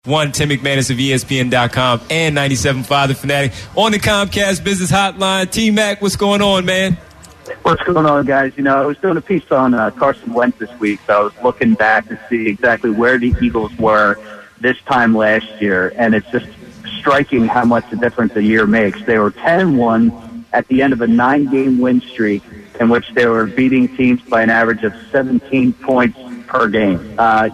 One, Tim McManus of ESPN.com and 97.5 The Fanatic. On the Comcast Business Hotline, T-Mac, what's going on, man? What's going on, guys? I was doing a piece on Carson Wentz this week, so I was looking back to see exactly where the Eagles were this time last year, and it's just striking how much the difference a year makes. They were 10-1 at the end of a 9-game win streak in which they were beating teams by an average of 17 points per game.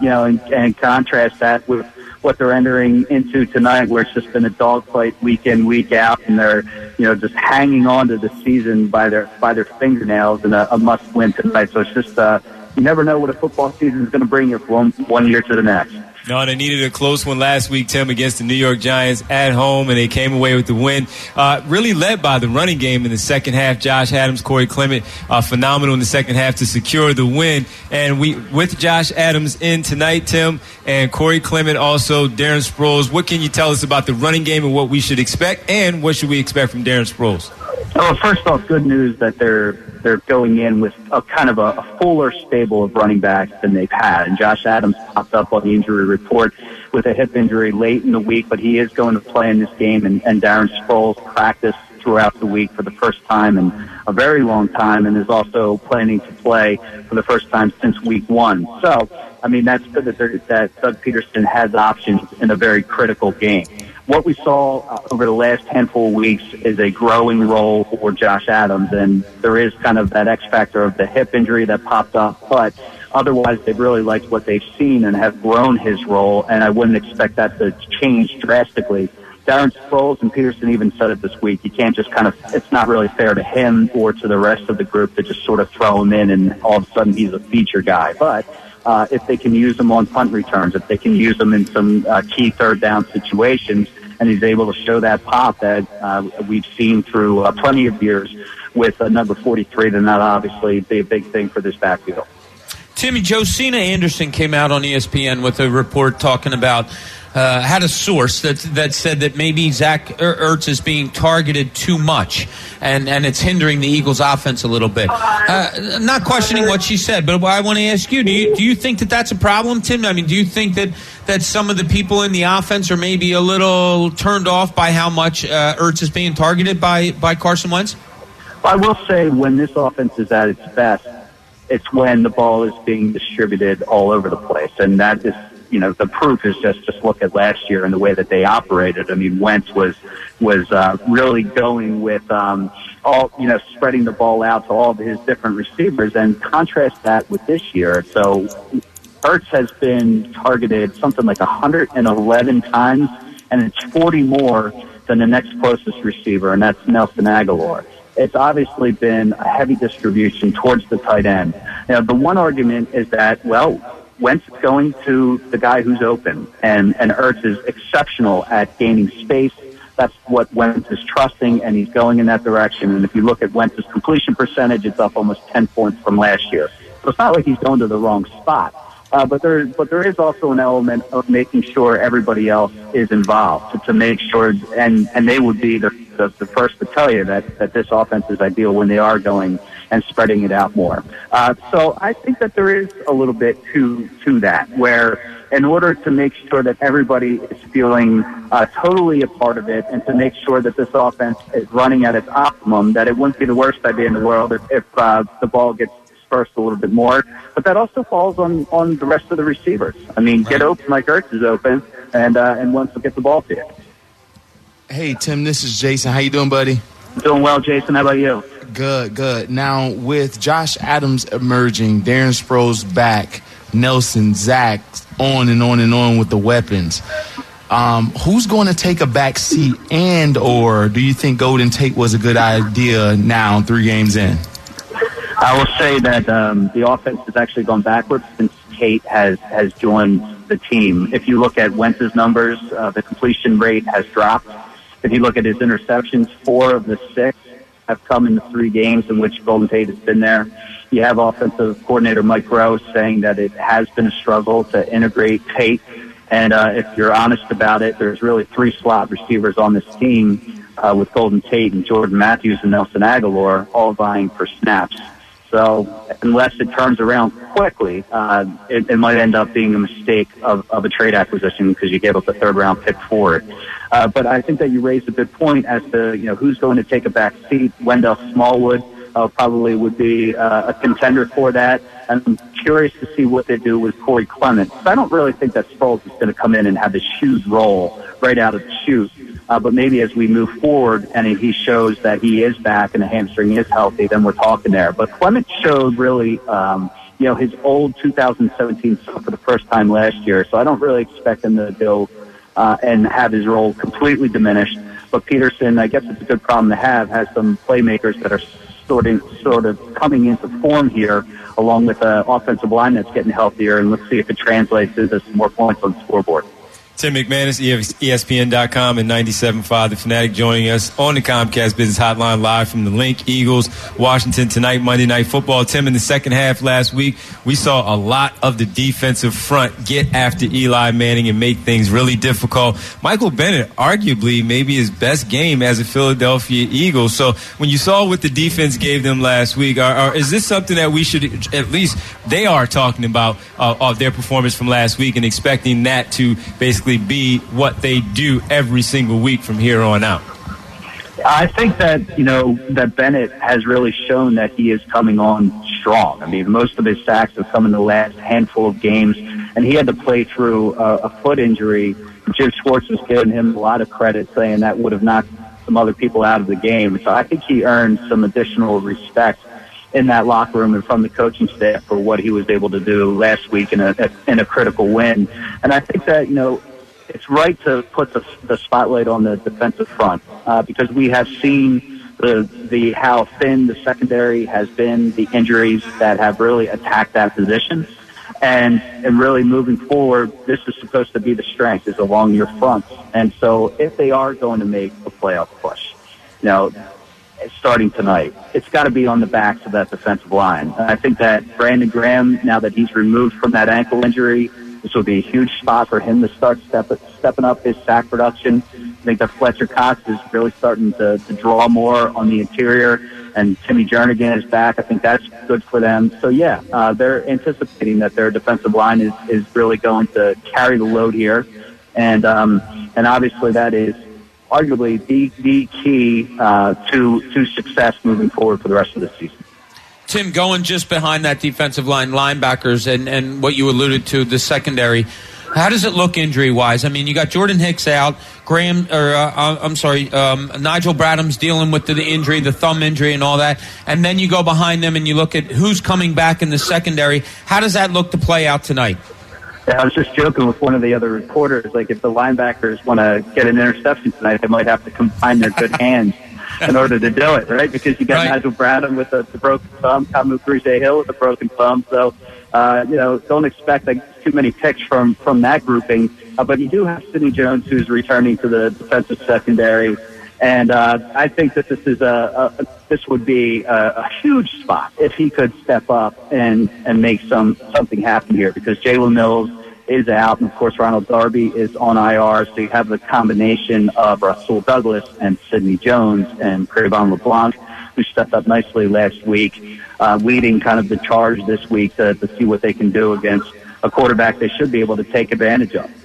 And contrast that with what they're entering into tonight, where it's just been a dogfight week in, week out, and they're, just hanging on to the season by their fingernails, and a must-win tonight. So it's just, you never know what a football season is going to bring you from one year to the next. No, they needed a close one last week, Tim, against the New York Giants at home, and they came away with the win. Really led by the running game in the second half. Josh Adams, Corey Clement, phenomenal in the second half to secure the win. And with Josh Adams in tonight, Tim, and Corey Clement, also Darren Sproles, what can you tell us about the running game and what we should expect, and what should we expect from Darren Sproles? Well, first off, good news that they're going in with a kind of a fuller stable of running backs than they've had. And Josh Adams popped up on the injury report with a hip injury late in the week, but he is going to play in this game. And Darren Sproles practiced throughout the week for the first time in a very long time, and is also planning to play for the first time since week 1. So, that's good that Doug Peterson has options in a very critical game. What we saw over the last handful of weeks is a growing role for Josh Adams, and there is kind of that X factor of the hip injury that popped up, but otherwise they've really liked what they've seen and have grown his role, and I wouldn't expect that to change drastically. Darren Sproles, and Peterson even said it this week, you can't just it's not really fair to him or to the rest of the group to just sort of throw him in and all of a sudden he's a feature guy. But if they can use him on punt returns, if they can use him in some key third down situations, and he's able to show that pop that we've seen through plenty of years with number 43, then that obviously be a big thing for this backfield. Timmy, Josina Anderson came out on ESPN with a report talking about had a source that said that maybe Zach Ertz is being targeted too much, and it's hindering the Eagles' offense a little bit. Not questioning what she said, but I want to ask you: do you think that that's a problem, Tim? Do you think that some of the people in the offense are maybe a little turned off by how much Ertz is being targeted by Carson Wentz? I will say when this offense is at its best, it's when the ball is being distributed all over the place, and that is. The proof is just look at last year and the way that they operated. Wentz was really going with spreading the ball out to all of his different receivers, and contrast that with this year. So Ertz has been targeted something like 111 times, and it's 40 more than the next closest receiver, and that's Nelson Aguilar. It's obviously been a heavy distribution towards the tight end. The one argument is that, Wentz is going to the guy who's open, and Ertz is exceptional at gaining space. That's what Wentz is trusting, and he's going in that direction. And if you look at Wentz's completion percentage, it's up almost 10 points from last year. So it's not like he's going to the wrong spot. But there is also an element of making sure everybody else is involved to make sure, and they would be the first to tell you that this offense is ideal when they are going and spreading it out more. So I think that there is a little bit to that, where in order to make sure that everybody is feeling totally a part of it, and to make sure that this offense is running at its optimum, that it wouldn't be the worst idea in the world if the ball gets dispersed a little bit more. But that also falls on the rest of the receivers. Get open like Ertz is open, and once to get the ball to you. Hey, Tim, this is Jason. How you doing, buddy? Doing well, Jason. How about you? Good. Now, with Josh Adams emerging, Darren Sproles back, Nelson, Zach, on and on and on with the weapons, who's going to take a back seat, or do you think Golden Tate was a good idea now 3 games in? I will say that the offense has actually gone backwards since Tate has joined the team. If you look at Wentz's numbers, the completion rate has dropped. If you look at his interceptions, 4 of the 6 have come in the 3 games in which Golden Tate has been there. You have offensive coordinator Mike Gross saying that it has been a struggle to integrate Tate. And if you're honest about it, there's really 3 slot receivers on this team with Golden Tate and Jordan Matthews and Nelson Aguilar all vying for snaps. So unless it turns around quickly, it might end up being a mistake of a trade acquisition because you gave up a third-round pick for it. But I think that you raised a good point as to who's going to take a back seat. Wendell Smallwood probably would be a contender for that. And I'm curious to see what they do with Corey Clement. So I don't really think that Sproles is going to come in and have this huge role right out of the chute. But maybe as we move forward and he shows that he is back and the hamstring is healthy, then we're talking there. But Clement showed really, his old 2017 stuff for the first time last year. So I don't really expect him to go and have his role completely diminished. But Peterson, I guess it's a good problem to have, has some playmakers that are sort of coming into form here, along with an offensive line that's getting healthier. And let's see if it translates into some more points on the scoreboard. Tim McManus, ESPN.com and 97.5 The Fanatic, joining us on the Comcast Business Hotline live from the Link. Eagles, Washington tonight, Monday Night Football. Tim, in the second half last week, we saw a lot of the defensive front get after Eli Manning and make things really difficult. Michael Bennett, arguably maybe his best game as a Philadelphia Eagle. So when you saw what the defense gave them last week, is this something that we should, at least they are talking about of their performance from last week and expecting that to basically be what they do every single week from here on out? I think that, that Bennett has really shown that he is coming on strong. I mean, most of his sacks have come in the last handful of games, and he had to play through a foot injury. Jim Schwartz was giving him a lot of credit, saying that would have knocked some other people out of the game. So I think he earned some additional respect in that locker room and from the coaching staff for what he was able to do last week in a critical win. And I think that, it's right to put the spotlight on the defensive front because we have seen the how thin the secondary has been, the injuries that have really attacked that position, and really moving forward, this is supposed to be the strength is along your fronts. And so if they are going to make a playoff push, starting tonight, it's got to be on the backs of that defensive line. And I think that Brandon Graham, now that he's removed from that ankle injury, this will be a huge spot for him to start stepping up his sack production. I think that Fletcher Cox is really starting to draw more on the interior, and Timmy Jernigan is back. I think that's good for them. So, they're anticipating that their defensive line is really going to carry the load here. And obviously that is arguably the key to success moving forward for the rest of the season. Tim, going just behind that defensive line, linebackers, and what you alluded to, the secondary, how does it look injury-wise? I mean, you got Jordan Hicks out, Nigel Bradham's dealing with the injury, the thumb injury and all that, and then you go behind them and you look at who's coming back in the secondary. How does that look to play out tonight? Yeah, I was just joking with one of the other reporters, like if the linebackers want to get an interception tonight, they might have to combine their good hands in order to do it, right? Because you got Nigel Bradham with the broken thumb, Kamu Grugier-Hill with the broken thumb. So, don't expect too many picks from that grouping. But you do have Sidney Jones, who's returning to the defensive secondary. And I think that this would be a huge spot if he could step up and make something happen here, because Jalen Mills is out, and of course Ronald Darby is on IR, so you have the combination of Rasul Douglas and Sidney Jones and Trayvon LeBlanc, who stepped up nicely last week, leading kind of the charge this week to see what they can do against a quarterback they should be able to take advantage of.